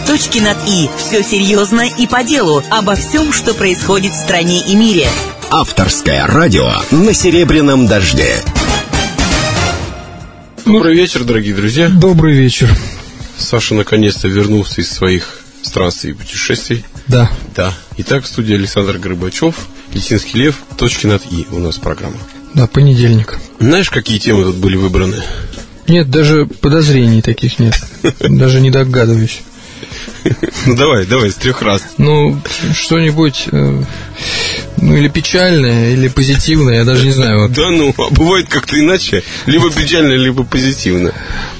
Точки над «и». Все серьезно и по делу. Обо всем, что происходит в стране и мире. Авторское радио на Серебряном дожде. Добрый вечер, дорогие друзья. Добрый вечер. Саша наконец-то вернулся из своих странствий и путешествий. Да. Итак, в студии Александр Горбачев, Лисинский Лев, «Точки над «и» у нас программа. Да, понедельник. Знаешь, какие темы тут были выбраны? Нет, даже подозрений таких нет. Даже не догадываюсь. Ну, давай, с 3 раз. Ну, что-нибудь, или печальное, или позитивное, я даже не знаю. Да ну, а бывает как-то иначе. Либо печально, либо позитивно.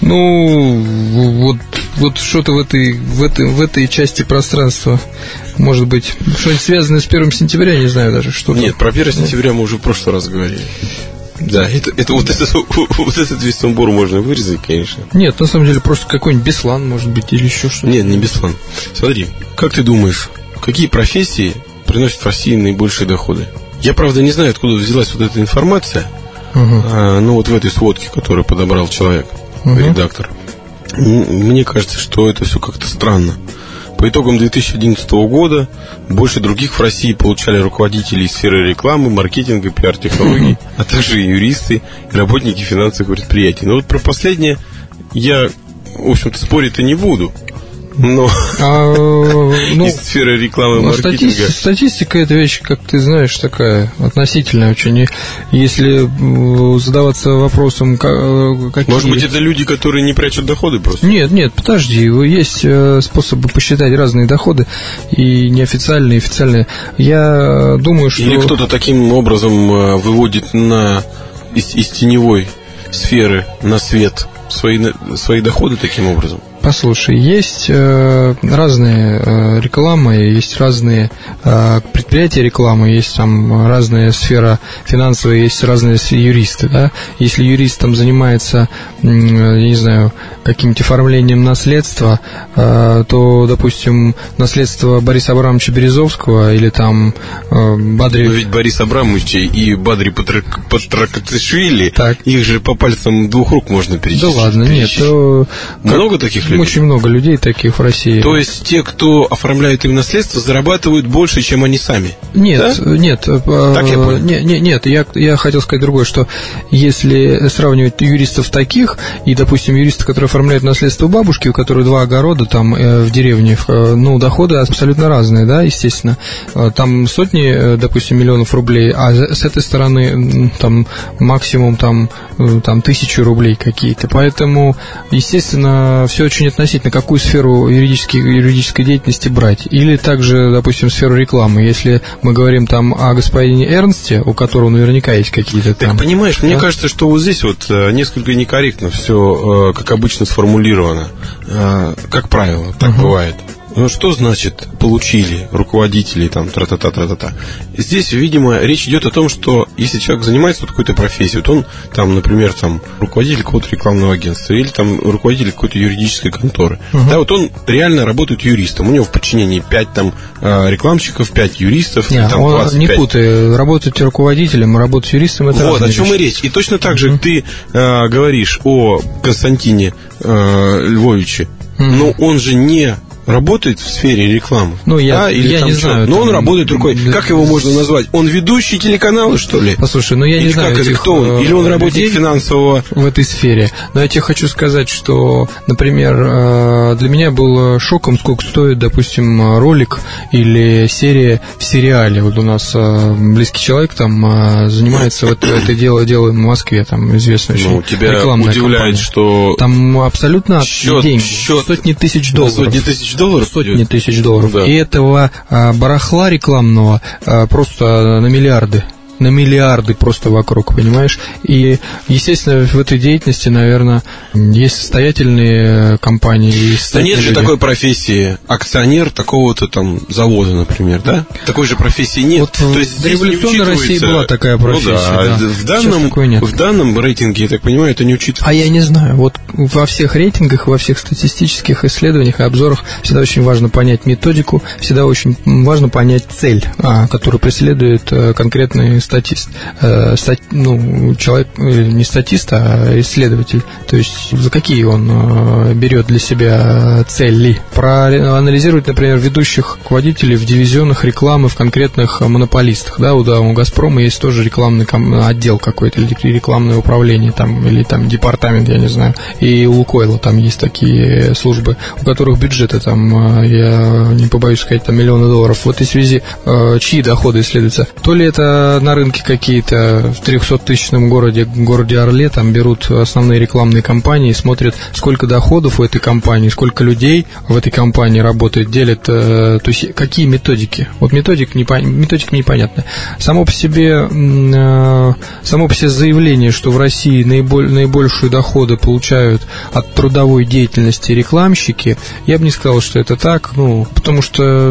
Ну, вот что-то в этой части пространства. Может быть, что-нибудь связанное с 1 сентября, я не знаю даже, что. Нет, про 1 сентября мы уже в прошлый раз говорили. Да, вот этот весь сумбур можно вырезать, конечно. Нет, на самом деле просто какой-нибудь Беслан, может быть, или еще что-то. Нет, не Беслан. Смотри, как ты думаешь, какие профессии приносят в России наибольшие доходы? Я, правда, не знаю, откуда взялась вот эта информация, но вот в этой сводке, которую подобрал человек, редактор, мне кажется, что это все как-то странно. По итогам 2011 года больше других в России получали руководители из сферы рекламы, маркетинга, пиар-технологий, а также юристы и работники финансовых предприятий. Но вот про последнее я, в общем-то, спорить-то не буду. Но из сферы рекламы и маркетинга. Статистика — это вещь, как ты знаешь, такая относительная очень. Если задаваться вопросом, какие... Может быть, это люди, которые не прячут доходы просто? Нет, подожди. Есть способы посчитать разные доходы, и неофициальные, и официальные. Я думаю, что... Или кто-то таким образом выводит из теневой сферы на свет свои доходы таким образом? Послушай, есть разные рекламы, есть разные предприятия рекламы, есть там разная сфера финансовая, есть разные юристы, да? Если юрист там занимается, я не знаю, каким-то оформлением наследства, то, допустим, наследство Бориса Абрамовича Березовского или там Бадри... Но ведь Борис Абрамович и Бадри Патракатишвили, их же по пальцам 2 рук можно перечислить. Да ладно, нет. Много таких людей? Очень много людей таких в России. То есть те, кто оформляет им наследство, зарабатывают больше, чем они сами? Нет, да? Нет. Так я понял? Нет, я хотел сказать другое, что если сравнивать юристов таких и, допустим, юриста, который оформляет наследство у бабушки, у которой 2 огорода там в деревне, доходы абсолютно разные, да, естественно. Там сотни, допустим, миллионов рублей, а с этой стороны там максимум там 1000 рублей какие-то. Поэтому, естественно, все очень относительно, какую сферу юридической деятельности брать. Или также, допустим, сферу рекламы. Если мы говорим там о господине Эрнсте, у которого наверняка есть какие-то там... Так, понимаешь, мне кажется, что вот здесь вот несколько некорректно все, как обычно, сформулировано. Как правило, так бывает. Ну, что значит получили руководители, там, тра-та-та-та-та-та? Здесь, видимо, речь идет о том, что если человек занимается вот какой-то профессией, вот он, там, например, там, руководитель какого-то рекламного агентства или там руководитель какой-то юридической конторы. Да, вот он реально работает юристом. У него в подчинении 5 там рекламщиков, 5 юристов. Нет, там, он 25. не путай, работать руководителем, работать юристом — это вот, о чем вещи. и речь. И точно так же ты говоришь о Константине Львовиче, но он же не работает в сфере рекламы. Ну, я там не что? знаю. Но он работает рукой. Как его можно назвать? Он ведущий телеканала, что ли? Послушай, я не знаю. Кто он? Или он работник финансового... В этой сфере. Но я тебе хочу сказать, что, например, для меня был шоком, сколько стоит, допустим, ролик или серия в сериале. Вот у нас близкий человек там занимается это дело в Москве, там известно очень. Тебя рекламная удивляет, компания. Что там абсолютно деньги. Сотни тысяч долларов. Сотни тысяч долларов. Да. И этого барахла рекламного просто на миллиарды просто вокруг, понимаешь? И, естественно, в этой деятельности, наверное, есть состоятельные компании. Да нет же такой профессии акционер такого-то там завода, например, да? Такой же профессии нет. Вот то есть в революционной России была такая профессия. В данном рейтинге, я так понимаю, это не учитывается. А я не знаю. Вот во всех рейтингах, во всех статистических исследованиях и обзорах всегда очень важно понять методику, всегда очень важно понять цель, которую преследует конкретный статист. Человек не статист, а исследователь. То есть за какие он берет для себя цели? Проанализировать, например, ведущих руководителей в дивизионах рекламы в конкретных монополистах. Да, у «Газпрома» есть тоже рекламный отдел какой-то, или рекламное управление, там, или там департамент, я не знаю. И у «Лукойла» там есть такие службы, у которых бюджеты там, я не побоюсь сказать, там миллионы долларов. В этой связи чьи доходы исследуются? То ли это на рынке какие-то в 300-тысячном городе Орле, там берут основные рекламные кампании, смотрят, сколько доходов у этой компании, сколько людей в этой компании работает, делят, то есть какие методики. Вот методика непонятна. Само по себе заявление, что в России наибольшие доходы получают от трудовой деятельности рекламщики, я бы не сказал, что это так, потому что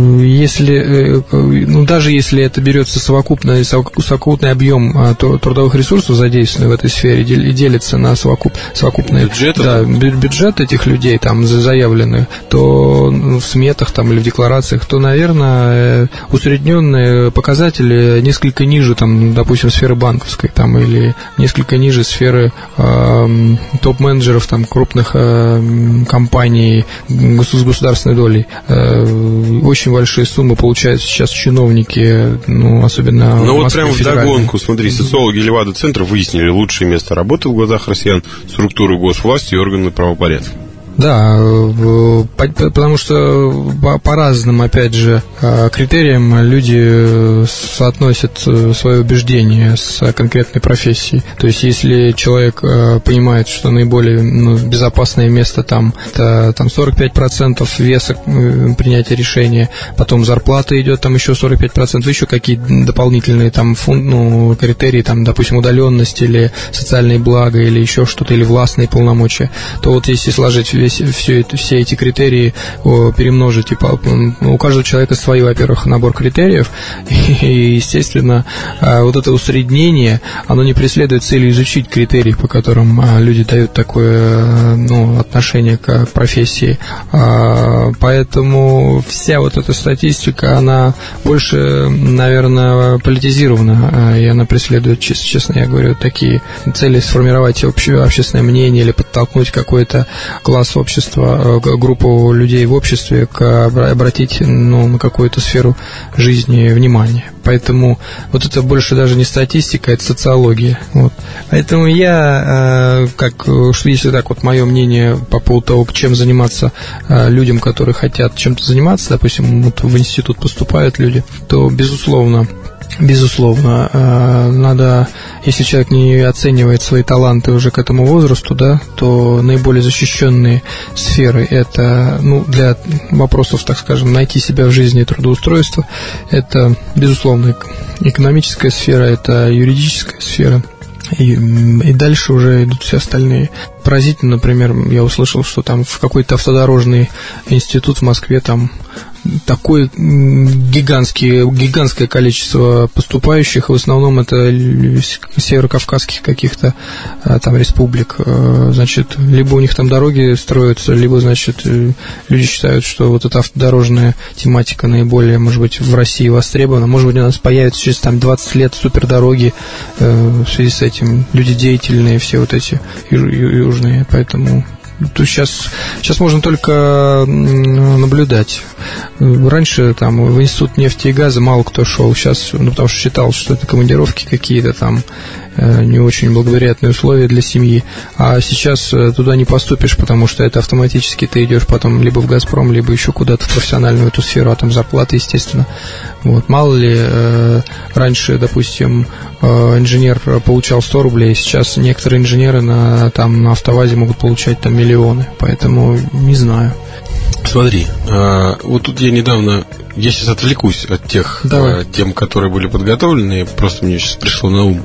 даже если это берется совокупный объем трудовых ресурсов, задействованных в этой сфере, и делится на совокупный бюджет этих людей там заявленных, то в сметах там, или в декларациях, то, наверное, усредненные показатели несколько ниже, там, допустим, сферы банковской, там, или несколько ниже сферы топ-менеджеров там, крупных компаний с государственной долей. Очень большие суммы получают сейчас чиновники, особенно в Москве, вот прямо вдогонку, смотри, социологи Левада-центра выяснили лучшее место работы в глазах россиян структуры госвласти и органы правопорядка. Да, потому что по разным, опять же, критериям люди соотносят свои убеждения с конкретной профессией. То есть, если человек понимает, что наиболее безопасное место там, это там 45% веса принятия решения, потом зарплата идет там еще 45%, еще какие-то дополнительные там критерии, там, допустим, удаленность или социальные блага, или еще что-то, или властные полномочия, то вот если сложить все эти критерии, перемножить, у каждого человека свой, во-первых, набор критериев, и, естественно, вот это усреднение, оно не преследует цели изучить критерии, по которым люди дают такое отношение к профессии. Поэтому вся вот эта статистика, она больше, наверное, политизирована, и она преследует, честно я говорю, такие цели: сформировать общественное мнение или подтолкнуть какой-то класс общества, группу людей в обществе обратить на какую-то сферу жизни внимание. Поэтому вот это больше даже не статистика, это социология. Вот. Поэтому я, если так вот мое мнение по поводу того, чем заниматься людям, которые хотят чем-то заниматься, допустим, вот в институт поступают люди, то безусловно, надо, если человек не оценивает свои таланты уже к этому возрасту, да, то наиболее защищенные сферы — это, для вопросов, так скажем, найти себя в жизни и трудоустройства, это, безусловно, экономическая сфера, это юридическая сфера. И дальше уже идут все остальные. Поразительно, например, я услышал, что там в какой-то автодорожный институт в Москве там такое гигантское количество поступающих, в основном это северокавказских каких-то там республик. Значит, либо у них там дороги строятся, либо, значит, люди считают, что вот эта автодорожная тематика наиболее, может быть, в России востребована. Может быть, у нас появится через там 20 лет супердороги в связи с этим. Люди деятельные, все вот эти южные, поэтому... То сейчас можно только наблюдать. Раньше там в институт нефти и газа мало кто шел. Сейчас, потому что считал, что это командировки какие-то там, не очень благоприятные условия для семьи. А сейчас туда не поступишь, потому что это автоматически ты идешь потом либо в «Газпром», либо еще куда-то в профессиональную эту сферу, а там зарплата, естественно. Вот. Мало ли, раньше, допустим, инженер получал 100 рублей, сейчас некоторые инженеры на АвтоВАЗе могут получать там миллионы, поэтому не знаю. Смотри, вот тут я сейчас отвлекусь от тех тем, которые были подготовлены, просто мне сейчас пришло на ум.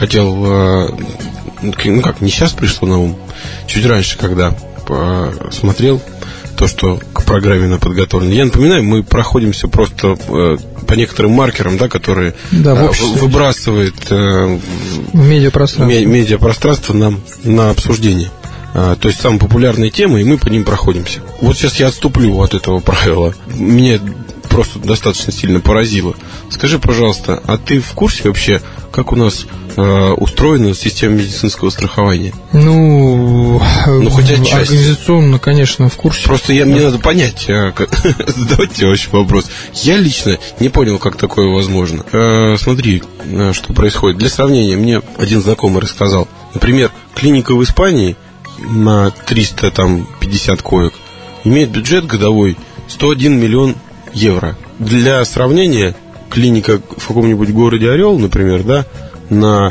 Не сейчас пришло на ум, чуть раньше, когда смотрел то, что к программе подготовлено. Я напоминаю, мы проходимся просто по некоторым маркерам, да, которые выбрасывает медиапространство нам на обсуждение. То есть самые популярные темы, и мы по ним проходимся. Вот сейчас я отступлю от этого правила. Меня просто достаточно сильно поразило. Скажи, пожалуйста, а ты в курсе вообще, как у нас устроена система медицинского страхования? Ну хоть отчасти. Организационно, конечно, в курсе. Просто мне надо понять, задавать тебе вообще вопрос. Я лично не понял, как такое возможно. Смотри, что происходит. Для сравнения, мне один знакомый рассказал. Например, клиника в Испании на 350 коек имеет бюджет годовой 101 миллион евро. Для сравнения, клиника в каком-нибудь городе Орел, например, да, на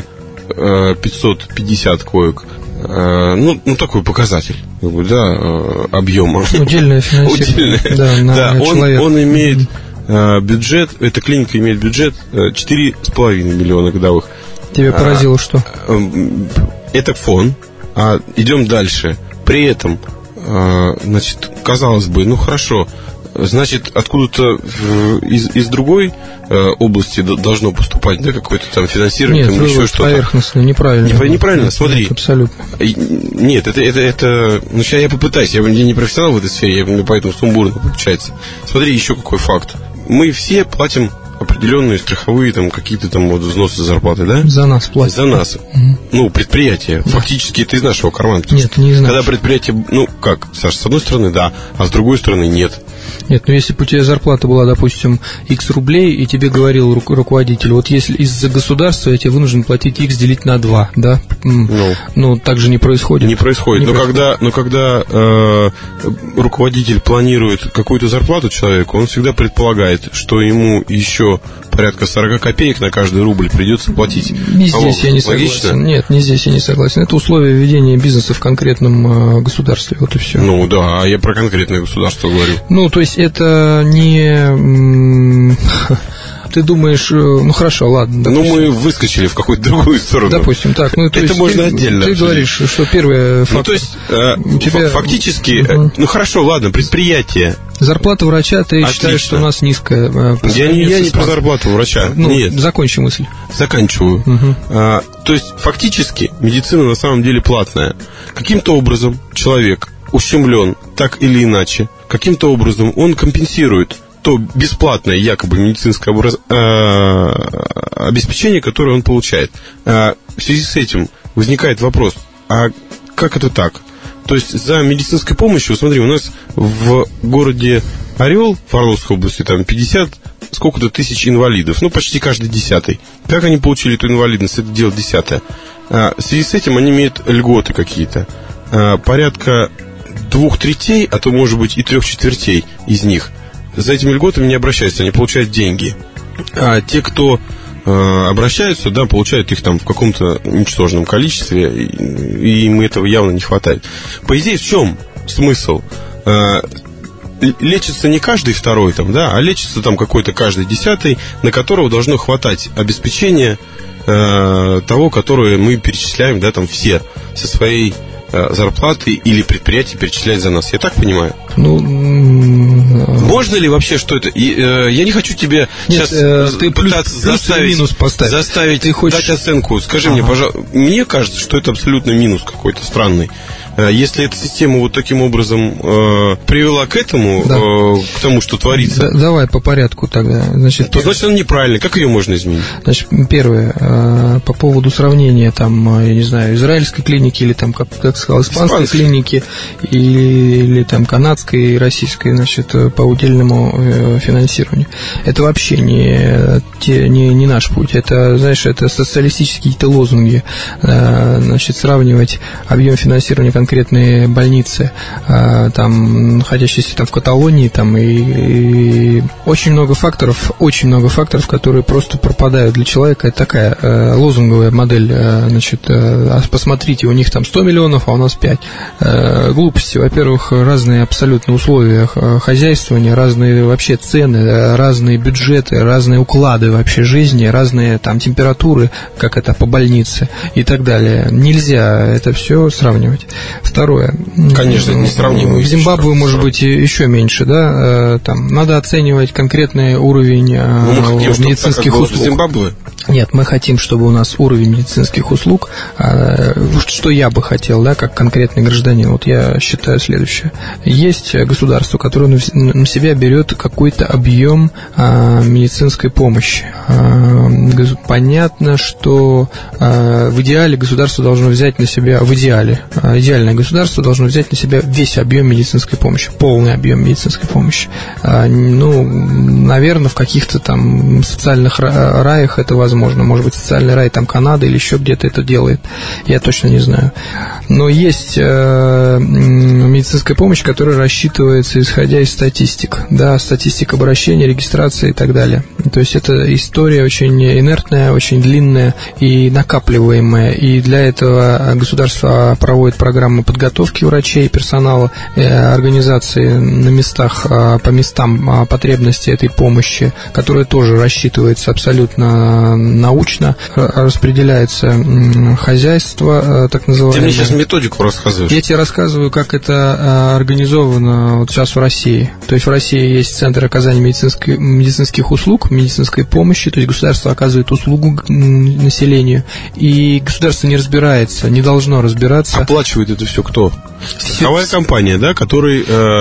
550 коек, такой показатель, да, объема. Удельное финансирование. Да, он имеет бюджет, эта клиника имеет бюджет 4,5 миллиона годовых. Тебя поразило что? Это фон. Идем дальше. При этом, значит, казалось бы, хорошо, значит, откуда-то из другой области должно поступать, да, какое-то там финансирование, нет, там еще что-то. Поверхностно, неправильно. Неправильно, смотри. Нет, абсолютно. Нет, это сейчас я попытаюсь, я не профессионал в этой сфере, мне поэтому сумбурно получается. Смотри, еще какой факт. Мы все платим определенные страховые там какие-то там взносы зарплаты, да? За нас платят. За нас. Угу. Предприятие. Да. Фактически это из нашего кармана. Нет, не из нашего. Когда предприятие, Саша, с одной стороны, да, а с другой стороны, нет. Нет, если бы у тебя зарплата была, допустим, X рублей, и тебе говорил руководитель, вот если из-за государства я тебе вынужден платить X делить на 2, да? Так же не происходит. Не происходит. Но когда руководитель планирует какую-то зарплату человеку, он всегда предполагает, что ему еще порядка 40 копеек на каждый рубль придется платить. Не здесь я не согласен. Логично? Нет, не здесь я не согласен. Это условия ведения бизнеса в конкретном государстве. Вот и все. Да, а я про конкретное государство говорю. То есть это не... Ты думаешь, хорошо, ладно. Допустим. Мы выскочили в какую-то другую сторону. Допустим, так. То это есть можно отдельно. Ты говоришь, что первый фактор... То есть, фактически, хорошо, ладно, предприятие. Зарплата врача, ты считаешь, что у нас низкая? Я не про зарплату врача. Нет. Закончи мысль. Заканчиваю. То есть, фактически, медицина на самом деле платная. Каким-то образом человек ущемлен, так или иначе, каким-то образом он компенсирует то бесплатное якобы медицинское обеспечение, которое он получает. В связи с этим возникает вопрос, а как это так? То есть за медицинской помощью, смотри, у нас в городе Орел, в Орловской области, там 50 сколько-то тысяч инвалидов, почти каждый 10-й. Как они получили эту инвалидность? Это дело 10-е. В связи с этим они имеют льготы какие-то. Порядка 2/3, а то, может быть, и 3/4 из них за этими льготами не обращаются, они получают деньги. А те, кто обращаются, да, получают их там в каком-то ничтожном количестве, и им этого явно не хватает. По идее, в чем смысл? Лечится не каждый второй, там, да, а лечится там какой-то каждый 10-й, на которого должно хватать обеспечения того, которое мы перечисляем, да, там все со своей зарплаты или предприятие перечисляет за нас. Я так понимаю? Можно ли вообще что это? Я не хочу тебе сейчас пытаться заставить дать оценку. Скажи мне, пожалуйста, мне кажется, что это абсолютно минус какой-то странный. Если эта система вот таким образом привела к этому, да, к тому, что творится... Давай по порядку тогда. Значит, она неправильная. Как ее можно изменить? Значит, первое, по поводу сравнения, там, я не знаю, израильской клиники или, там, как сказал, испанской клиники или там, канадской и российской, значит, по удельному финансированию. Это вообще не наш путь. Это, знаешь, это социалистические какие-то лозунги. Значит, сравнивать объем финансирования конкретные больницы, там, находящиеся там в Каталонии, там, и очень много факторов, которые просто пропадают для человека. Это такая лозунговая модель, значит, посмотрите, у них там 100 миллионов, а у нас 5. Глупости. Во-первых, разные абсолютно условия хозяйствования, разные вообще цены, разные бюджеты, разные уклады вообще жизни, разные там температуры, как это по больнице и так далее. Нельзя это все сравнивать. Второе. Конечно, это несравнимо. В Зимбабве, может быть, еще меньше, да? Там надо оценивать конкретный уровень медицинских услуг. В Зимбабве? Нет, мы хотим, чтобы у нас уровень медицинских услуг, что я бы хотел, да, как конкретный гражданин. Вот я считаю следующее. Есть государство, которое на себя берет какой-то объем медицинской помощи. Понятно, что в идеале государство должно взять на себя, идеальное государство должно взять на себя весь объем медицинской помощи, полный объем медицинской помощи. Наверное, в каких-то там социальных раях это возможно. Может быть, социальный рай там Канада или еще где-то это делает. Я точно не знаю. Но есть медицинская помощь, которая рассчитывается исходя из статистик. Да, статистик обращений, регистрации и так далее. То есть это история очень инертная, очень длинная и накапливаемая. И для этого государство проводит программы подготовки врачей, персонала, организации на местах, по местам потребности этой помощи, которая тоже рассчитывается абсолютно научно, распределяется хозяйство, так называемое. Ты мне сейчас методику рассказываешь. Я тебе рассказываю, как это организовано вот сейчас в России. То есть в России есть центр оказания медицинских услуг, медицинской помощи, то есть государство оказывает услугу населению, и государство не разбирается, не должно разбираться. Оплачивает это все кто? Страховая компания, да, которой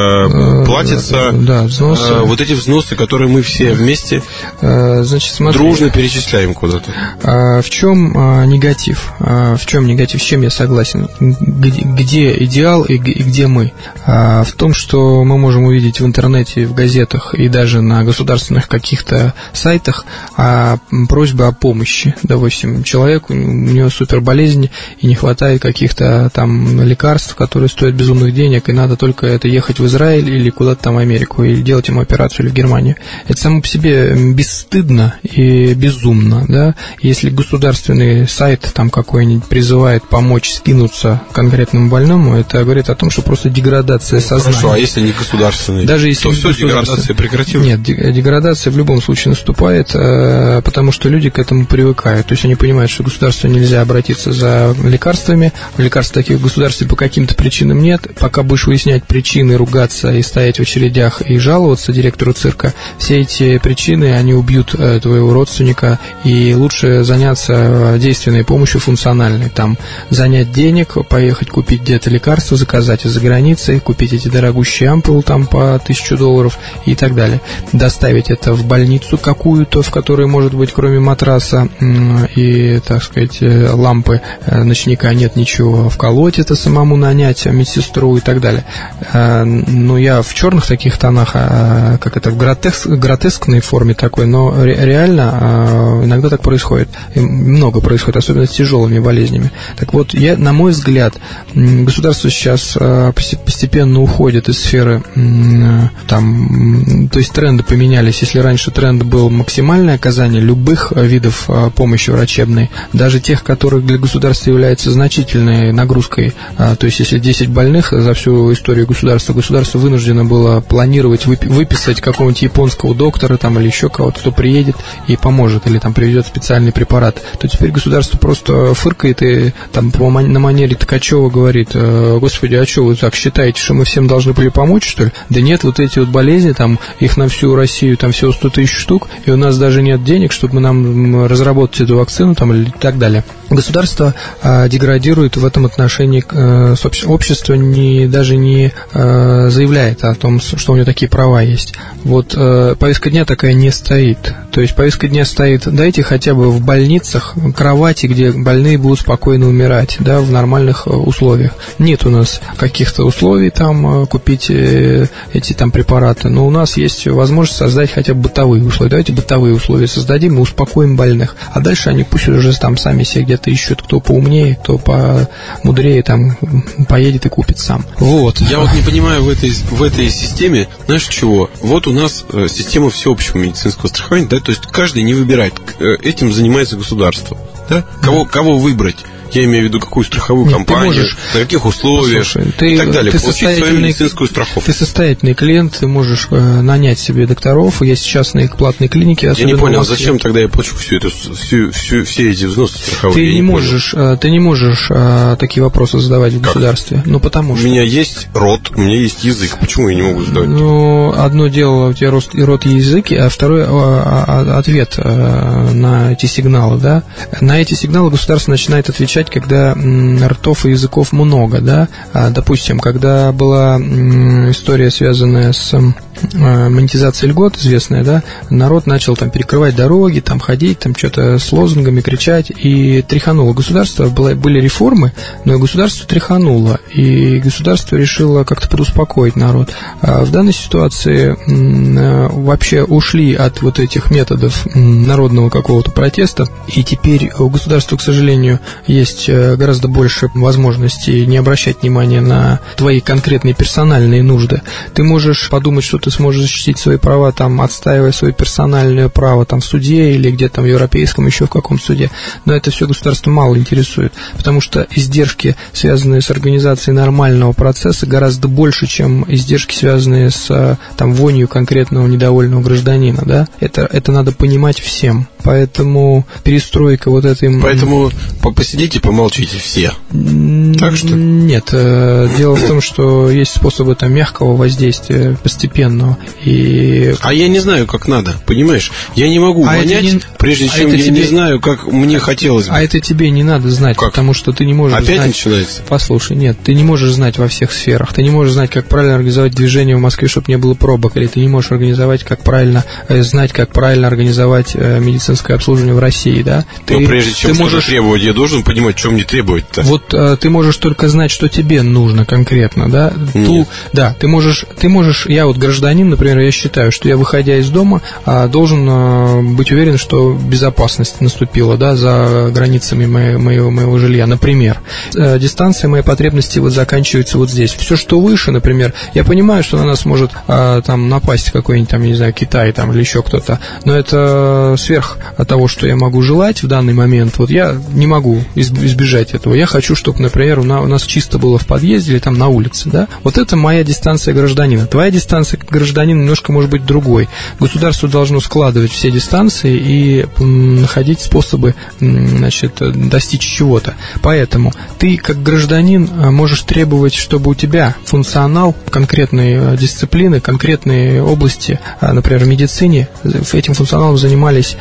платятся взносы. Вот эти взносы, которые мы все вместе дружно перечисляем куда-то. В чем негатив? В чем негатив? С чем я согласен? Где идеал и где мы? В том, что мы можем увидеть в интернете, в газетах и даже на государственных каких-то сайтах просьбы о помощи. Допустим, человеку, у него суперболезнь и не хватает каких-то там лекарств, которые стоят безумных денег, и надо только это ехать в Израиль или куда-то там в Америку, или делать ему операцию или в Германию. Это само по себе бесстыдно и безумно, да? Если государственный сайт там какой-нибудь призывает помочь скинуться конкретному больному, это говорит о том, что просто деградация сознания. Хорошо, а если не государственный, даже если то все, деградация прекратилась? Нет, деградация в любом случае наступает, потому что люди к этому привыкают. То есть они понимают, что государству нельзя обратиться за лекарствами, лекарств таких в государстве по каким-то причинам нет. Пока будешь выяснять причины, ругаться и стоять в очередях и жаловаться директору цирка, все эти причины, они убьют твоего родственника, и лучше заняться действенной помощью функциональной. Там занять денег, поехать купить где-то лекарства, заказать из-за границы, купить эти дорогущие ампулы там по $1000 и так далее. Доставить это в больницу какую-то, в которой, может быть, кроме матраса и, так сказать, лампы ночника нет ничего, вколоть это самому, нанять медсестру и так далее. Но я в черных таких тонах, как это, в гротескной форме такой, но реально иногда так происходит. И много происходит, особенно с тяжелыми болезнями. Так вот, на мой взгляд, государство сейчас постепенно уходит из сферы, там, то есть тренды поменялись. Если раньше тренд был максимальное оказание любых видов помощи врачебной, даже тех, которые для государства являются значительной нагрузкой, то есть если 10 больных за всю историю государства вынуждено было планировать выписать какого-нибудь японского доктора там, или еще кого-то, кто приедет и поможет, или там приведет специальный препарат, то теперь государство просто фыркает и там на манере Ткачева говорит: господи, а что вы так считаете, что мы всем должны были помочь, что ли? Да нет, вот эти вот болезни, там, их на всю Россию там всего 100 000 штук, и у нас даже нет денег, чтобы нам разработать эту вакцину там, или так далее. Государство деградирует в этом отношении, общество даже не заявляет о том, что у него такие права есть. Вот повестка дня такая не стоит. То есть повестка дня стоит: дайте хотя бы в больницах кровати, где больные будут спокойно умирать, да, в нормальных условиях. Нет у нас каких-то условий там купить эти там препараты, но у нас есть возможность создать хотя бы бытовые условия. Давайте бытовые условия создадим и успокоим больных. А дальше они пусть уже там сами себе где-то ищут, кто поумнее, кто помудрее, там поедет и купит сам. Вот. Я вот не понимаю в этой системе, знаешь чего? Вот у нас система всеобщего медицинского страхования, да, то есть каждый не выбирает, этим занимается государство, да? Кого выбрать? Я имею в виду, какую страховую компанию, на каких условиях и так далее. Получить свою медицинскую страховку. Ты состоятельный клиент, ты можешь нанять себе докторов, есть частные платные клиники. Я не понял, зачем тогда я плачу все эти взносы страховые? Ты не можешь такие вопросы задавать в государстве. Ну, потому что... У меня есть рот, у меня есть язык. Почему я не могу задавать? Ну, одно дело, у тебя рот и язык, а второе ответ на эти сигналы, да. На эти сигналы государство начинает отвечать, когда ртов и языков много, да. Допустим, когда была история, связанная с монетизацией льгот, известная, да, народ начал там перекрывать дороги, там ходить, там что-то с лозунгами кричать, и тряхануло государство. Были реформы, но и государство тряхануло, и государство решило как-то подуспокоить народ. А в данной ситуации вообще ушли от вот этих методов народного какого-то протеста, и теперь у государства, к сожалению, есть гораздо больше возможностей не обращать внимания на твои конкретные персональные нужды. Ты можешь подумать, что ты сможешь защитить свои права, там, отстаивая свое персональное право там, в суде или где-то в европейском, еще в каком-то суде, но это все государство мало интересует, потому что издержки, связанные с организацией нормального процесса, гораздо больше, чем издержки, связанные с там, вонью конкретного недовольного гражданина, да? Это надо понимать всем. Поэтому перестройка вот этой... Поэтому посидите, помолчите все. Так что? Нет. Дело в том, что есть способы там, мягкого воздействия, постепенного. А я не знаю, как надо, понимаешь? Я не могу вонять, прежде чем я не знаю, как мне хотелось бы. А это тебе не надо знать, как? Потому что ты не можешь Опять знать... начинается? Послушай, нет, ты не можешь знать во всех сферах. Ты не можешь знать, как правильно организовать движение в Москве, чтобы не было пробок. Или ты не можешь знать, как правильно организовать медицинское обслуживание в России, да? Но прежде чем что-то требовать, я должен понимать, что мне требовать-то. Вот ты можешь только знать, что тебе нужно конкретно, да? Ты можешь, я вот гражданин, например, я считаю, что я, выходя из дома, должен быть уверен, что безопасность наступила, да, за границами моего жилья, например. Дистанция моей потребности вот заканчивается вот здесь. Все, что выше, например, я понимаю, что на нас может там напасть какой-нибудь, там, не знаю, Китай там, или еще кто-то, но это сверх того, что я могу желать в данный момент. Вот я не могу избежать этого. Я хочу, чтобы, например, у нас чисто было в подъезде или там на улице, да. Вот это моя дистанция гражданина. Твоя дистанция гражданина немножко может быть другой. Государство должно складывать все дистанции и находить способы, значит, достичь чего-то. Поэтому ты, как гражданин, можешь требовать, чтобы у тебя функционал конкретной дисциплины, конкретной области, например, в медицине, этим функционалом занимались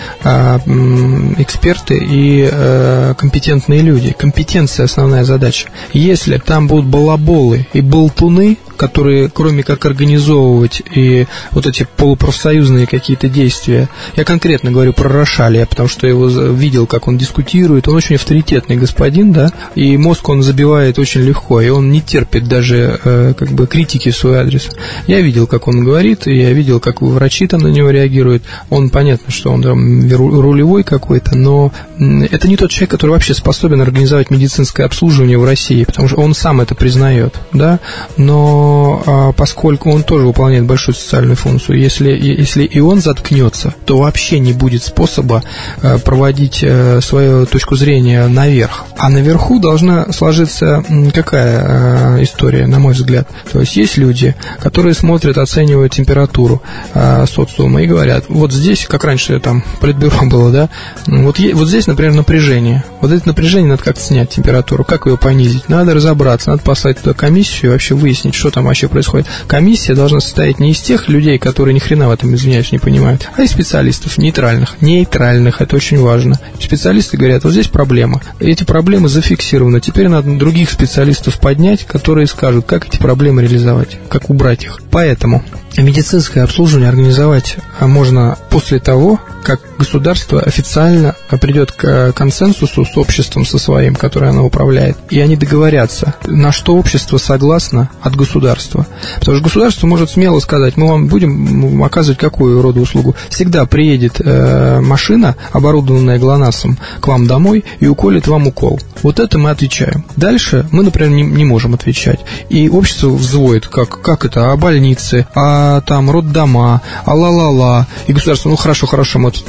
эксперты и компетентные люди. Компетенция — основная задача. Если там будут балаболы и болтуны, которые, кроме как организовывать и вот эти полупрофсоюзные какие-то действия, я конкретно говорю про Рошаля, потому что я его видел, как он дискутирует, он очень авторитетный господин, да, и мозг он забивает очень легко, и он не терпит даже как бы критики в свой адрес. Я видел, как он говорит, и я видел, как врачи там на него реагируют. Он, понятно, что он там рулевой какой-то, но это не тот человек, который вообще способен организовать медицинское обслуживание в России, потому что он сам это признает, да, но поскольку он тоже выполняет большую социальную функцию, если и он заткнется, то вообще не будет способа проводить свою точку зрения наверх. А наверху должна сложиться какая история, на мой взгляд? То есть люди, которые смотрят, оценивают температуру социума и говорят, вот здесь, как раньше там политбюро было, да, вот здесь, например, напряжение. Вот это напряжение надо как-то снять, температуру, как ее понизить? Надо разобраться, надо послать туда комиссию и вообще выяснить, что там вообще происходит. Комиссия должна состоять не из тех людей, которые ни хрена в этом, извиняюсь, не понимают, а из специалистов нейтральных, это очень важно. Специалисты говорят, вот здесь проблема, эти проблемы зафиксированы, теперь надо других специалистов поднять, которые скажут, как эти проблемы реализовать, как убрать их. Поэтому медицинское обслуживание организовать можно после того, как государство официально придет к консенсусу с обществом со своим, которое оно управляет, и они договорятся, на что общество согласно от государства. Потому что государство может смело сказать, мы вам будем оказывать какую роду услугу. Всегда приедет машина, оборудованная ГЛОНАССом, к вам домой и уколет вам укол. Вот это мы отвечаем. Дальше мы, например, не можем отвечать. И общество взводит, как это, больницы, там роддома, и государство, хорошо, мы тут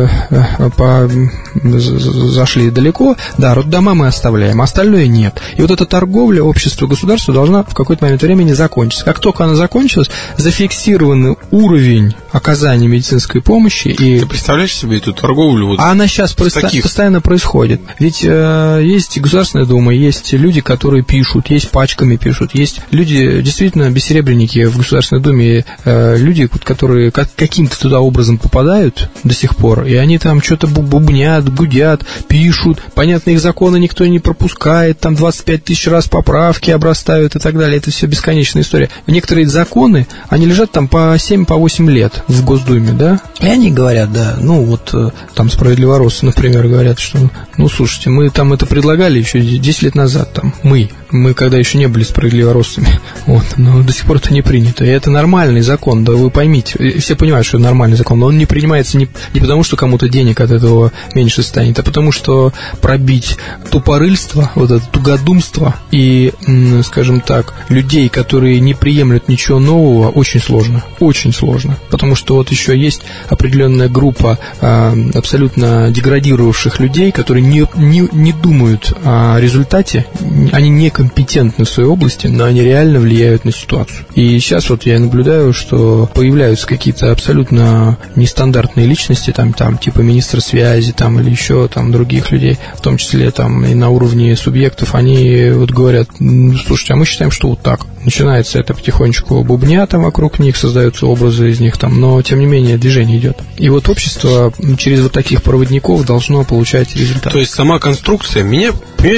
зашли далеко, да, роддома мы оставляем, остальное нет. И вот эта торговля общества и государства должна в какой-то момент времени закончиться. Как только она закончилась, зафиксированный уровень оказания медицинской помощи. И ты представляешь себе эту торговлю? Вот она сейчас постоянно происходит. Ведь есть Государственная Дума, есть люди, которые пишут, есть пачками пишут, есть люди, действительно, бессеребренники в Государственной Думе, люди, которые каким-то туда образом попадают до сих пор, и они там что-то бубнят, гудят, пишут. Понятно, их законы никто не пропускает, там 25 тысяч раз поправки обрастают и так далее. Это все бесконечная история. Некоторые законы, они лежат там по 7-8 лет в Госдуме, да, и они говорят, да, там справедливороссы, например, говорят, что, слушайте, мы там это предлагали еще 10 лет назад, там, мы когда еще не были справедливороссами, но до сих пор это не принято, и это нормальный закон, да, вы поймите, все понимают, что это нормальный закон, но он не принимается не потому, что кому-то денег от этого меньше станет, а потому, что пробить тупорыльство, вот это тугодумство и, скажем так, людей, которые не приемлют ничего нового, очень сложно, потому что вот еще есть определенная группа абсолютно деградировавших людей, которые не думают о результате, они некомпетентны в своей области, но они реально влияют на ситуацию. И сейчас вот я наблюдаю, что появляются какие-то абсолютно нестандартные личности, там типа министра связи, там, или еще там других людей, в том числе там и на уровне субъектов, они вот говорят, слушайте, а мы считаем, что вот так. Начинается это потихонечку бубня там вокруг них, создаются образы из них там, но тем не менее движение идет. И вот общество через вот таких проводников должно получать результат. То есть сама конструкция меня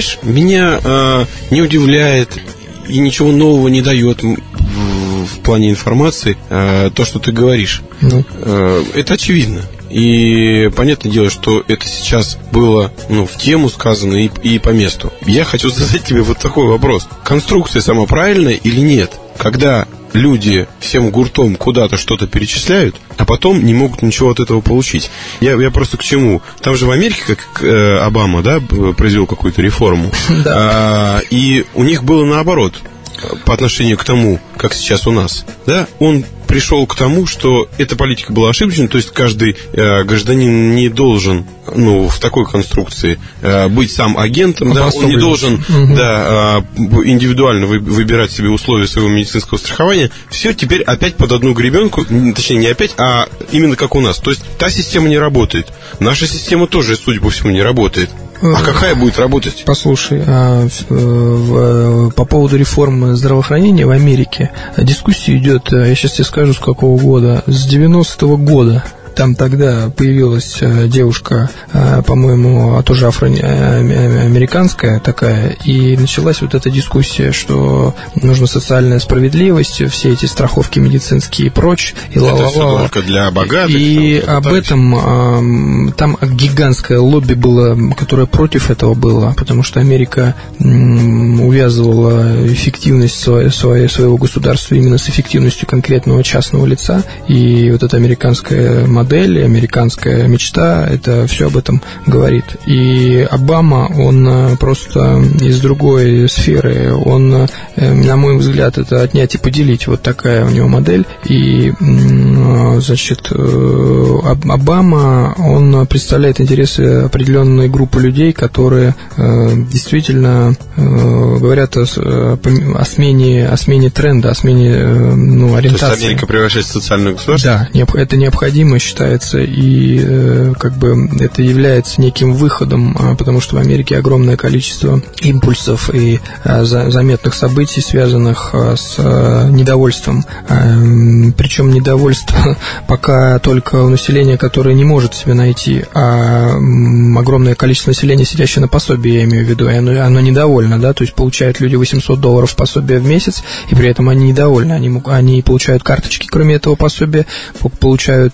не удивляет и ничего нового не дает в плане информации то, что ты говоришь. Это очевидно. И понятное дело, что это сейчас было в тему сказано и по месту. Я хочу задать тебе вот такой вопрос. Конструкция сама правильная или нет? Когда люди всем гуртом куда-то что-то перечисляют, а потом не могут ничего от этого получить. Я просто к чему? Там же в Америке, как Обама, да, произвел какую-то реформу, и у них было наоборот по отношению к тому, как сейчас у нас, да, он пришел к тому, что эта политика была ошибочной, то есть каждый гражданин не должен, в такой конструкции быть сам агентом, да, он не должен индивидуально выбирать себе условия своего медицинского страхования. Все теперь опять под одну гребенку, точнее не опять, а именно как у нас. То есть та система не работает. Наша система тоже, судя по всему, не работает. А какая будет работать? Послушай, по поводу реформы здравоохранения в Америке дискуссия идет, я сейчас тебе скажу, с какого года, с 90-го года. Там тогда появилась девушка, по-моему, тоже афроамериканская такая, и началась вот эта дискуссия, что нужна социальная справедливость, все эти страховки медицинские и прочь, и это все только для богатых. И об этом там гигантское лобби было, которое против этого было, потому что Америка увязывала эффективность своего государства именно с эффективностью конкретного частного лица, и вот эта американская модель, американская мечта, это все об этом говорит. И Обама, он просто из другой сферы, он, на мой взгляд, это отнять и поделить, вот такая у него модель. И, значит, Обама, он представляет интересы определенной группы людей, которые действительно говорят о смене тренда, о смене ориентации. То есть Америка превращается в социальное государство? Да, это необходимо, считается, и это является неким выходом, потому что в Америке огромное количество импульсов и заметных событий, связанных с недовольством. Причем недовольство пока только у населения, которое не может себе найти, а огромное количество населения, сидящее на пособии, я имею в виду, и оно недовольно, да, то есть получают люди $800 пособия в месяц, и при этом они недовольны, они получают карточки, кроме этого пособия, получают товары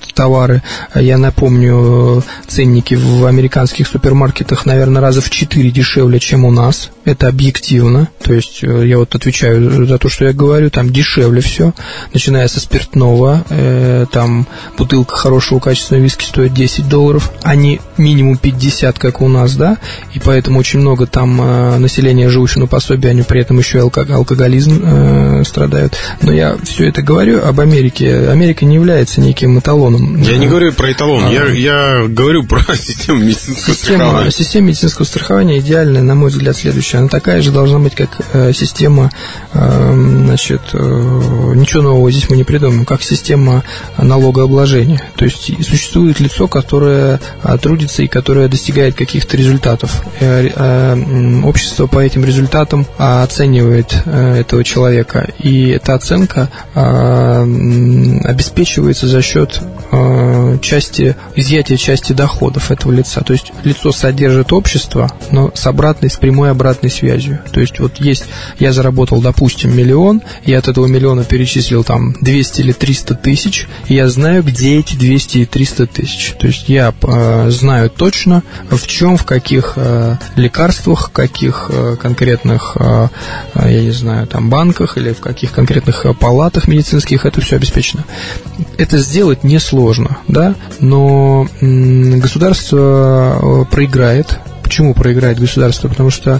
товары, я напомню, ценники в американских супермаркетах, наверное, раза в 4 дешевле, чем у нас. Это объективно. То есть я вот отвечаю за то, что я говорю, там дешевле все, начиная со спиртного. Там бутылка хорошего качественного виски стоит $10, а не минимум 50, как у нас, да, и поэтому очень много там населения, живущего на пособие, они при этом еще и алкоголизм страдают. Но я все это говорю об Америке. Америка не является неким эталоном. Я не говорю про эталон, я говорю про систему медицинского страхования. Система медицинского страхования идеальная, на мой взгляд, следующая. Она такая же должна быть, как система, значит, ничего нового здесь мы не придумаем, как система налогообложения. То есть существует лицо, которое трудится и которое достигает каких-то результатов. Общество по этим результатам оценивает этого человека, и эта оценка обеспечивается за счет изъятия части доходов этого лица. То есть лицо содержит общество, но с прямой обратной связью. То есть вот я заработал, допустим, 1 миллион, я от этого миллиона перечислил там 200 или 300 тысяч, и я знаю, где эти 200 и 300 тысяч. То есть я знаю точно, в чем, в каких лекарствах, в каких конкретных, я не знаю, там банках или в каких конкретных палатах медицинских это все обеспечено. Это сделать несложно, да, но государство проиграет. Почему проиграет государство? Потому что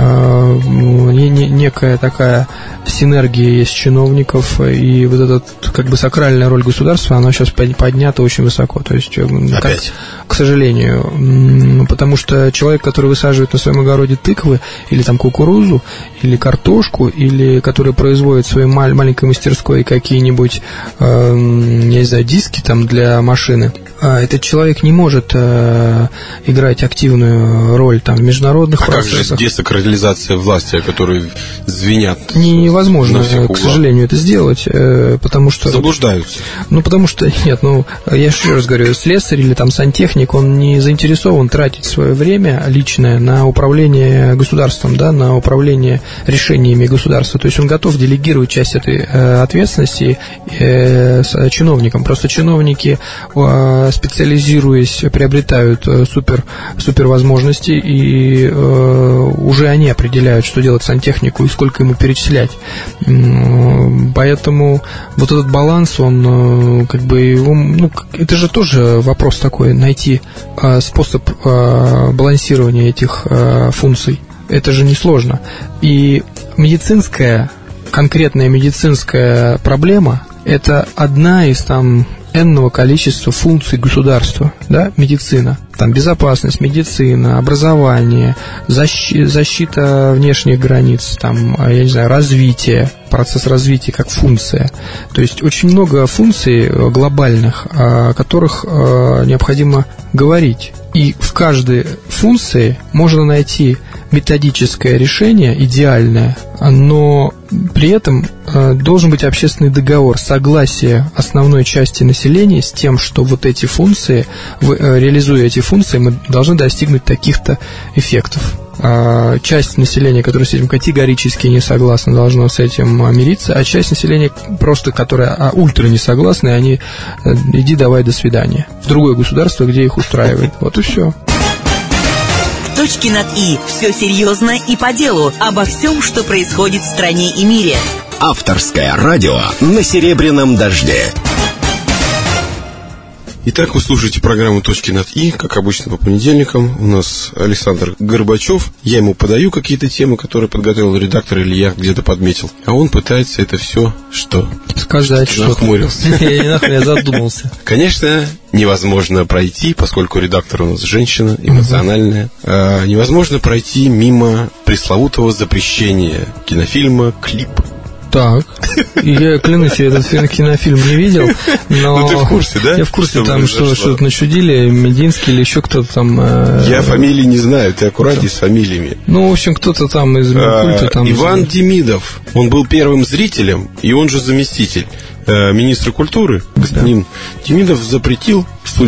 некая такая синергия есть чиновников, и вот эта как бы сакральная роль государства, она сейчас поднята очень высоко. То есть, к сожалению, потому что человек, который высаживает на своем огороде тыквы, или там кукурузу, или картошку, или который производит в своей маленькой мастерской какие-нибудь, я не знаю, диски там для машины, этот человек не может играть активную роль там в международных процессах. Как же десакрализация власти, о которой звенят? Невозможно, к сожалению, это сделать, потому что... Заблуждаются. Потому что, нет, я еще раз говорю, слесарь или там сантехник, он не заинтересован тратить свое время личное на управление государством, да, на управление решениями государства. То есть он готов делегировать часть этой ответственности чиновникам. Просто чиновники, специализируясь, приобретают супер возможности, и уже они определяют, что делать сантехнику и сколько ему перечислять. Поэтому вот этот баланс, он как бы, это же тоже вопрос такой, найти способ балансирования этих функций. Это же несложно. И конкретная медицинская проблема – это одна из там энного количества функций государства, да, медицина, там безопасность, медицина, образование, защита внешних границ, там, я не знаю, развитие, процесс развития как функция. То есть очень много функций глобальных, о которых необходимо говорить. И в каждой функции можно найти методическое решение, идеальное, но при этом должен быть общественный договор, согласие основной части населения с тем, что вот эти функции, реализуя эти функции, мы должны достигнуть таких-то эффектов. Часть населения, которая с этим категорически не согласна, должна с этим мириться, а часть населения, просто которая ультра не согласна, они иди давай до свидания в другое государство, где их устраивает. Вот и все. Точки над «и». Все серьезно и по делу. Обо всем, что происходит в стране и мире. Авторское радио на Серебряном дожде. Итак, вы слушаете программу «Точки над «и», как обычно, по понедельникам. У нас Александр Горбачев. Я ему подаю какие-то темы, которые подготовил редактор, или я где-то подметил. А он пытается это все что? Сказать, что нахмурился. Я задумался. Конечно, невозможно пройти, поскольку редактор у нас женщина, эмоциональная. Невозможно пройти мимо пресловутого запрещения кинофильма «Клип». Так, я клянусь, я этот кинофильм не видел, но... Ну, ты в курсе, да? Я в курсе, там что-то начудили, Мединский или еще кто-то там... Я фамилии не знаю, ты аккуратней с фамилиями. Ну, в общем, кто-то там из Минкульта... Иван Демидов, он был первым зрителем, и он же заместитель министра культуры. Господин Демидов запретил, судя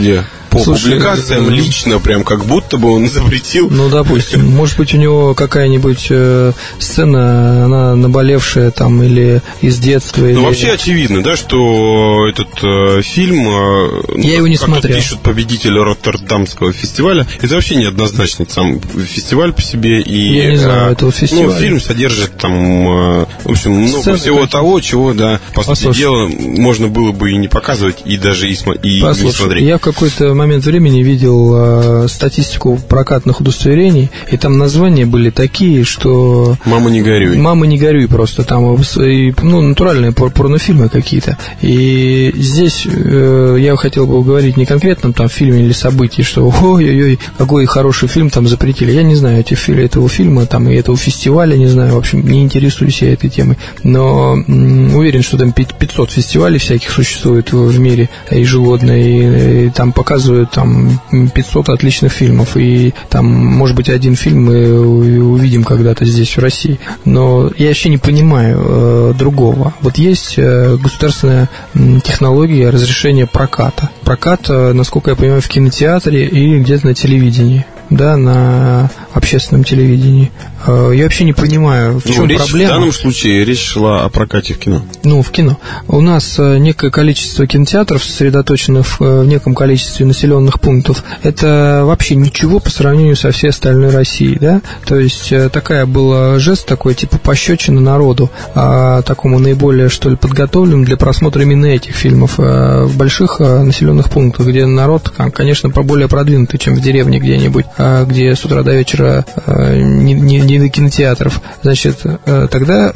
по публикациям лично, прям как будто бы он запретил. Ну, допустим, может быть, у него какая-нибудь сцена, она наболевшая там, или из детства. Ну, вообще очевидно, да, что этот фильм, я его не смотрел. Пишут победитель Роттердамского фестиваля, это вообще неоднозначный сам фестиваль по себе. И, я не знаю этого фестиваля. Ну, фильм содержит там, в общем, много всего того, чего, да, по сути дела, можно было бы и не показывать, и даже и не смотреть. Я в какой-то момент времени видел статистику прокатных удостоверений, и там названия были такие, что... «Мама, не горюй». «Мама, не горюй» просто там, ну, натуральные порнофильмы какие-то. И здесь я хотел бы говорить не конкретно там в фильме или событии, что ой-ой-ой, какой хороший фильм там запретили. Я не знаю этого фильма там, и этого фестиваля, не знаю, в общем, не интересуюсь я этой темой. Но уверен, что там 500 фестивалей всяких существует в мире ежегодно, и там показывают там 500 отличных фильмов, и там, может быть, один фильм мы увидим когда-то здесь, в России. Но я вообще не понимаю другого. Вот есть государственная технология разрешения проката. Прокат, насколько я понимаю, в кинотеатре и где-то на телевидении. Да, на общественном телевидении. Я вообще не понимаю, в чем проблема. В данном случае речь шла о прокате в кино. Ну, в кино. У нас некое количество кинотеатров, сосредоточенных в неком количестве населенных пунктов. Это вообще ничего по сравнению со всей остальной Россией, да? То есть такая была жест, такой типа пощечина народу, такому наиболее, что ли, подготовленному для просмотра именно этих фильмов в больших населенных пунктах, где народ, конечно, более продвинутый, чем в деревне где-нибудь, где с утра до вечера не до кинотеатров. Значит, тогда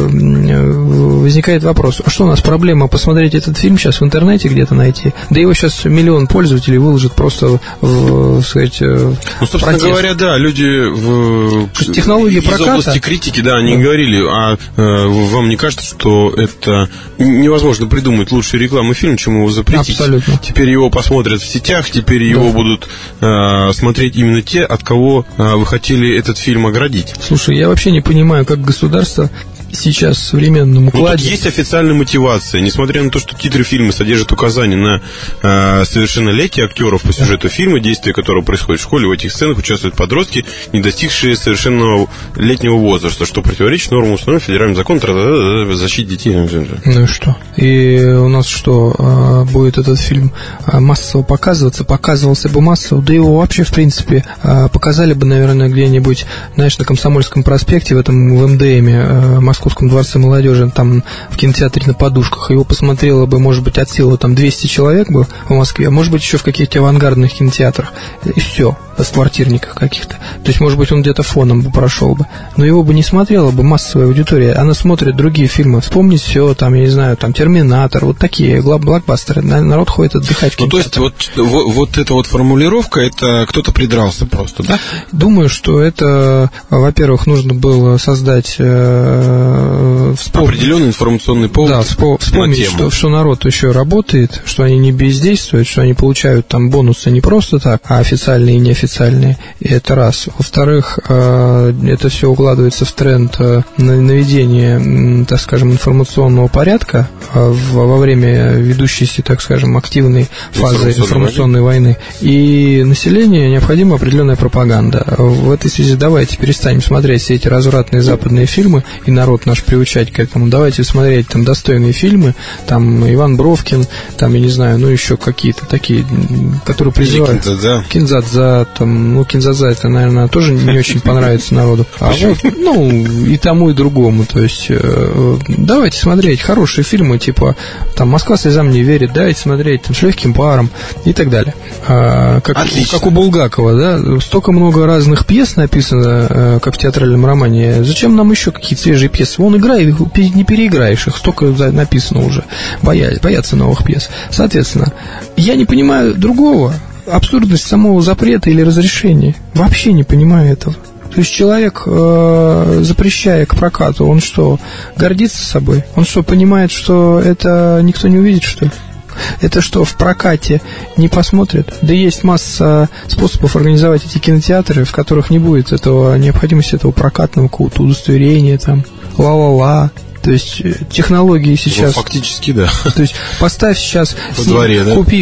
возникает вопрос, а что у нас проблема посмотреть этот фильм сейчас в интернете где-то найти? Да его сейчас миллион пользователей выложат просто сказать, ну, собственно протест. Говоря, да, люди технологии проката, из области критики, да, они говорили, вам не кажется, что это невозможно придумать лучшую рекламу фильма, чем его запретить? Абсолютно. Теперь его посмотрят в сетях, теперь его будут смотреть именно те, от кого вы хотели этот фильм оградить. Слушай, я вообще не понимаю, как государство сейчас в современном укладе... Тут есть официальная мотивация. Несмотря на то, что титры фильма содержат указания на совершеннолетие актеров по сюжету фильма, действия которого происходит в школе, в этих сценах участвуют подростки, не достигшие совершеннолетнего возраста, что противоречит нормам установленных федеральным законом о защите детей. Ну и что? И у нас что, будет этот фильм массово показываться? Показывался бы массово, да его вообще, в принципе, показали бы, наверное, где-нибудь, знаешь, на Комсомольском проспекте, в МДМе, Московском дворце молодежи, там в кинотеатре на подушках. Его посмотрело бы, может быть, от силы там 200 человек бы в Москве, а может быть, еще в каких-то авангардных кинотеатрах. И все, в квартирниках каких-то. То есть, может быть, он где-то фоном бы прошел бы. Но его бы не смотрела бы массовая аудитория. Она смотрит другие фильмы. Вспомнить все, там, я не знаю, там, «Терминатор», вот такие блокбастеры. Народ ходит отдыхать в кинотеатр. Ну, то есть, вот эта вот формулировка, это кто-то придрался просто, да? Думаю, что это, во-первых, нужно было создать определенный информационный повод. Да, вспомнить, что народ еще работает, что они не бездействуют, что они получают там бонусы не просто так, а официальные и неофициальные. И это раз. Во-вторых, это все укладывается в тренд наведения, так скажем, информационного порядка во время ведущейся, так скажем, активной фазы информационной войны. И населению необходима определенная пропаганда. В этой связи давайте перестанем смотреть все эти развратные западные фильмы и народ наш приучать к этому. Давайте смотреть там достойные фильмы, там Иван Бровкин, там, я не знаю, ну еще какие-то такие, которые призывают. Кинзадза, там, ну, Кинзадза, это, наверное, тоже не очень понравится народу. А вот, ну, и тому, и другому. То есть, давайте смотреть хорошие фильмы, типа, там, «Москва слезам не верит», давайте смотреть, там, «С легким паром» и так далее. Как у Булгакова, да, столько много разных пьес написано, как в театральном романе. Зачем нам еще какие-то свежие пьесы? Вон играй, не переиграешь их, столько написано уже. Боятся новых пьес. Соответственно, я не понимаю другого, абсурдность самого запрета или разрешения. Вообще не понимаю этого. То есть человек, запрещая к прокату, он что, гордится собой? Он что, понимает, что это никто не увидит, что ли? Это что, в прокате не посмотрят? Да есть масса способов организовать эти кинотеатры, в которых не будет необходимости этого прокатного какого-то удостоверения, там, ла-ла-ла. То есть технологии сейчас... Ну, фактически, да. То есть поставь сейчас... Во дворе, да? Купи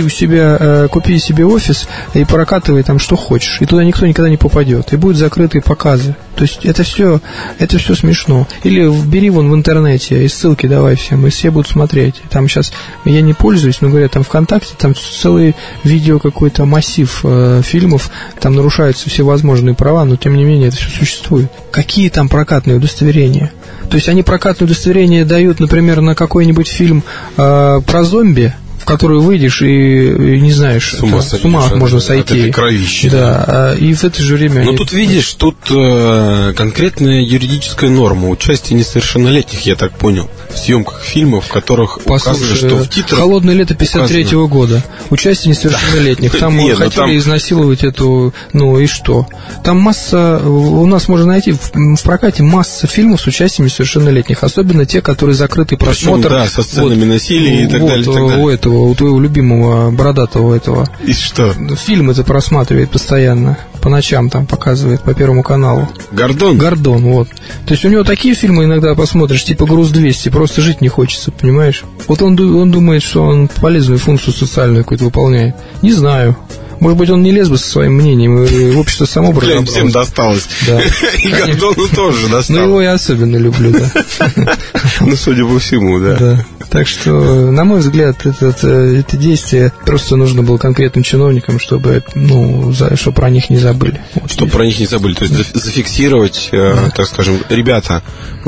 себе офис и прокатывай там что хочешь. И туда никто никогда не попадет. И будут закрытые показы. То есть это все смешно. Или бери вон в интернете и ссылки давай всем, и все будут смотреть. Там сейчас, я не пользуюсь, но говорят, там ВКонтакте, там целый видео какой-то массив фильмов, там нарушаются всевозможные права, но тем не менее это все существует. Какие там прокатные удостоверения? То есть они прокатные удостоверения дают, например, на какой-нибудь фильм про зомби, в который выйдешь и не знаешь, с ума можно сойти. От этой кровищи. Да, и в это же время... Но тут, видишь, тут конкретная юридическая норма участия несовершеннолетних, я так понял, в съемках фильмов, в которых указано, что в титрах... «Холодное лето» 53-го года. Участие несовершеннолетних. Там хотели изнасиловать эту... Ну и что? Там масса... У нас можно найти в прокате масса фильмов с участием несовершеннолетних. Особенно те, которые закрытый просмотр. Да, со сценами насилия и так далее, и так далее. У твоего любимого бородатого этого. И что? Фильм это просматривает постоянно. По ночам там показывает по Первому каналу. Гордон, вот. То есть у него такие фильмы иногда посмотришь, типа «Груз-200», просто жить не хочется, понимаешь? Вот он думает, что он полезную функцию социальную какую-то выполняет. Не знаю. Может быть, он не лез бы со своим мнением, и общество само бы разобралось. Всем досталось. Да. И Гордону тоже досталось. Но его я особенно люблю, да. Ну, судя по всему, да. Да. Так что, на мой взгляд, это действие просто нужно было конкретным чиновникам, чтобы про них не забыли. Вот чтобы про них не забыли. То есть зафиксировать, так скажем, ребята,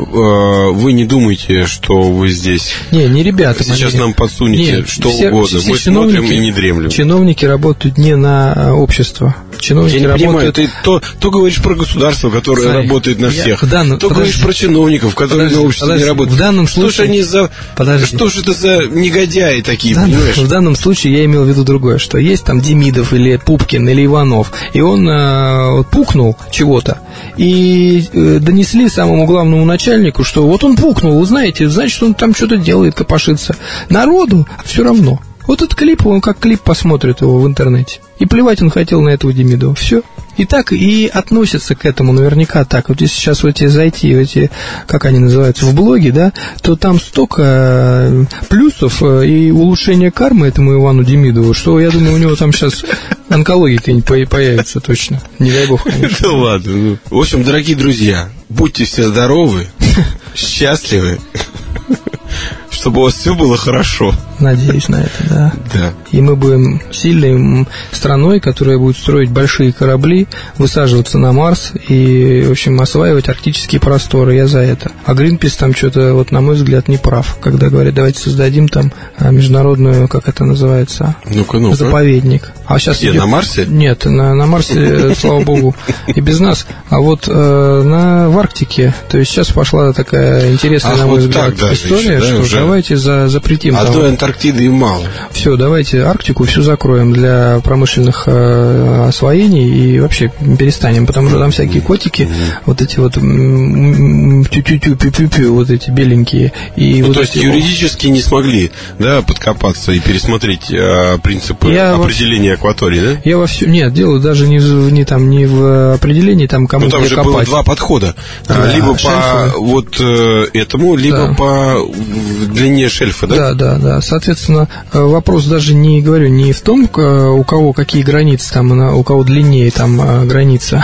вы не думайте, что вы здесь. Не ребята. Сейчас нам подсунете что угодно. Мы смотрим и не дремлем. Чиновники работают не на общество. Чиновники я не работают... понимаю, ты то говоришь про государство, которое работает на всех, говоришь про чиновников, которые на обществе не работают. В данном случае... Что же это за негодяи такие, понимаешь? В данном случае я имел в виду другое, что есть там Демидов или Пупкин или Иванов, и он пукнул чего-то, и донесли самому главному начальнику, что вот он пукнул, вы знаете, значит, он там что-то делает, копошится. Народу все равно. Вот этот клип, он как клип посмотрит его в интернете. И плевать он хотел на этого Демидова. Все. И так и относятся к этому наверняка так. Вот если сейчас зайти в эти, как они называются, в блоги, да, то там столько плюсов и улучшения кармы этому Ивану Демидову, что я думаю, у него там сейчас онкология-то не появится точно. Не дай бог, конечно. Да ладно. В общем, дорогие друзья, будьте все здоровы, счастливы, чтобы у вас все было хорошо. Надеюсь на это, да. Да. И мы будем сильной страной, которая будет строить большие корабли, высаживаться на Марс и, в общем, осваивать арктические просторы. Я за это. А Гринпис там что-то, вот, на мой взгляд, не прав. Когда говорят, давайте создадим там международную, как это называется, Ну-ка. заповедник. А сейчас на Марсе? Нет, на Марсе, слава богу, и без нас. А вот в Арктике, то есть сейчас пошла такая интересная, на мой взгляд, история, что давайте запретим. Одной Антарктиды и мало. Все, давайте Арктику всю закроем для промышленных освоений и вообще перестанем, потому что там всякие котики, вот эти вот тю-тю-тю-пю-пю-пю, вот эти беленькие. И вот то есть юридически не смогли, да, подкопаться и пересмотреть принципы определения акватории, да? Я нет, дело даже не в определении, там кому там же копать. было два подхода. Либо по вот этому, либо по длине шельфа, да? Да. Соответственно, вопрос даже не в том, у кого какие границы, там, у кого длиннее там граница,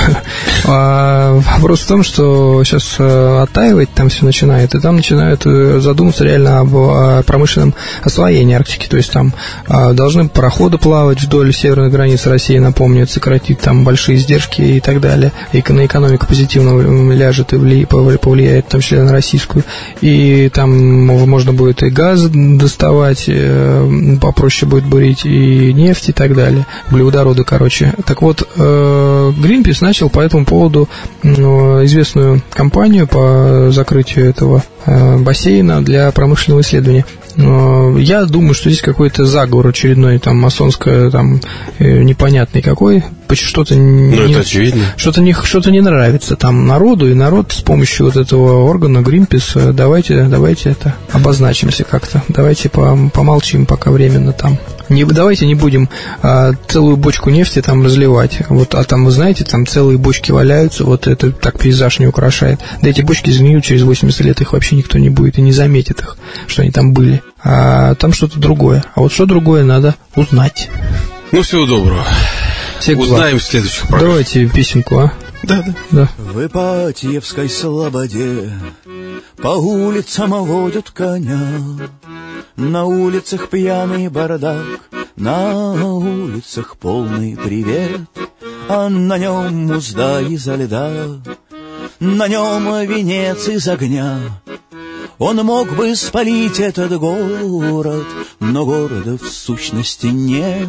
а вопрос в том, что сейчас оттаивать там все начинает, и там начинают задумываться реально об промышленном освоении Арктики, то есть там должны пароходы плавать вдоль северной границы России, напомню, сократить там большие издержки и так далее, и на экономику позитивно ляжет и повлияет, в том числе на российскую, и там можно будет и газ доставать, попроще будет бурить и нефть и так далее, углеводороды, короче. Так вот, Greenpeace начал по этому поводу известную кампанию по закрытию этого бассейна для промышленного исследования. Я думаю, что здесь какой-то заговор очередной, там, масонское, там, непонятный какой, что-то что-то не нравится там народу, и народ с помощью вот этого органа Greenpeace, давайте это обозначимся как-то, давайте помолчим пока временно там. Давайте не будем целую бочку нефти там разливать. Вот, а там, вы знаете, там целые бочки валяются, вот это так пейзаж не украшает. Да эти бочки сгниют через 80 лет, их вообще никто не будет и не заметит их, что они там были. А там что-то другое. А вот что другое надо узнать. Ну, всего доброго. Узнаем в следующих программах. Давайте песенку, а? Да. В Ипатьевской слободе по улицам водят коня. На улицах пьяный бардак, на улицах полный привет, а на нем узда изо льда, на нем венец из огня. Он мог бы спалить этот город, но города в сущности нет.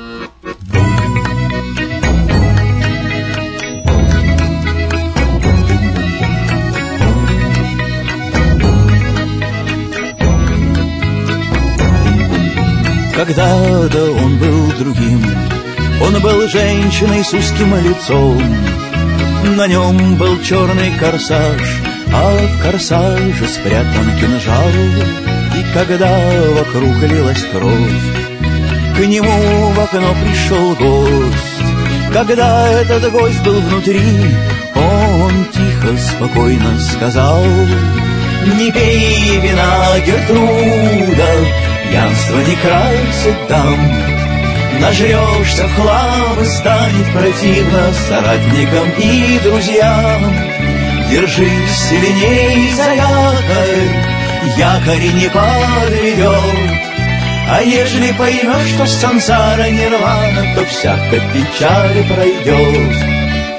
Когда-то он был другим, он был женщиной с узким лицом. На нем был черный корсаж, а в корсаже спрятан кинжал. И когда вокруг лилась кровь, к нему в окно пришел гость. Когда этот гость был внутри, он тихо, спокойно сказал: «Не пей вина, Гертруда, пьянство не красит дам. Нажрешься в хлам и станет противно соратникам и друзьям. Держись сильней за якорь, якорь не подведет. А ежели поймешь, что сансара нирвана, то всякая печаль пройдет».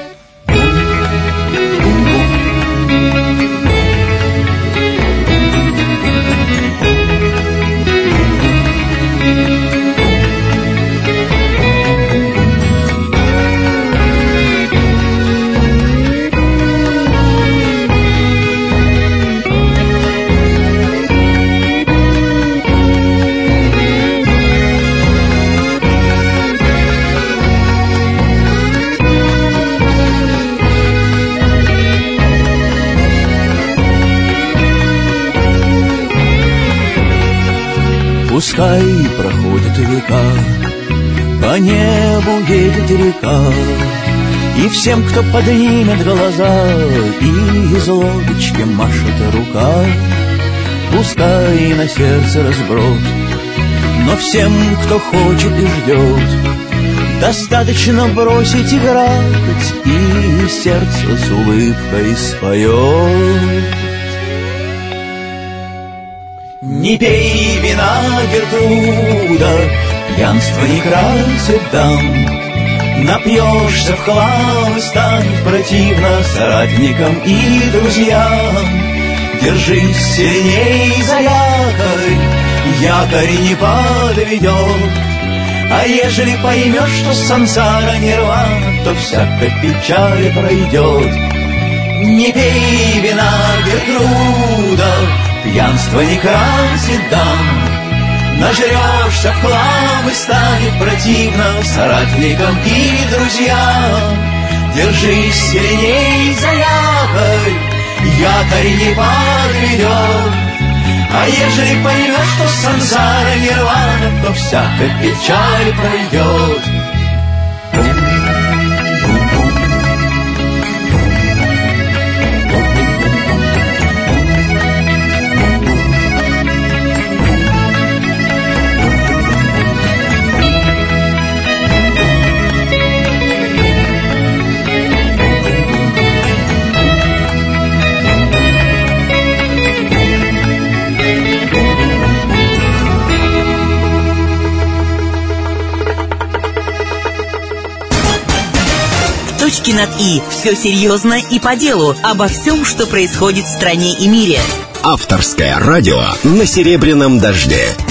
Пускай проходят века, по небу едет река, и всем, кто поднимет глаза, и из лодочки машет рука, пускай на сердце разброд, но всем, кто хочет и ждет, достаточно бросить играть, и сердце с улыбкой споет. Не пей вина, Гертруда, пьянство не красит дам. Напьешься в хлам и станет противно соратникам и друзьям. Держись сильней за якорь, якорь не подведет. А ежели поймешь, что сансара нирвана, то всякая печаль пройдет. Не пей вина, Гертруда, пьянство не красит дам. Нажрешься в хлам и станет противно соратникам и друзьям. Держись сильней за якорь, якорь не подведет. А ежели поймешь, что сансара нирвана, то всякая печаль пройдет. Точки над «и». Все серьезно и по делу. Обо всем, что происходит в стране и мире. Авторское радио на Серебряном дожде.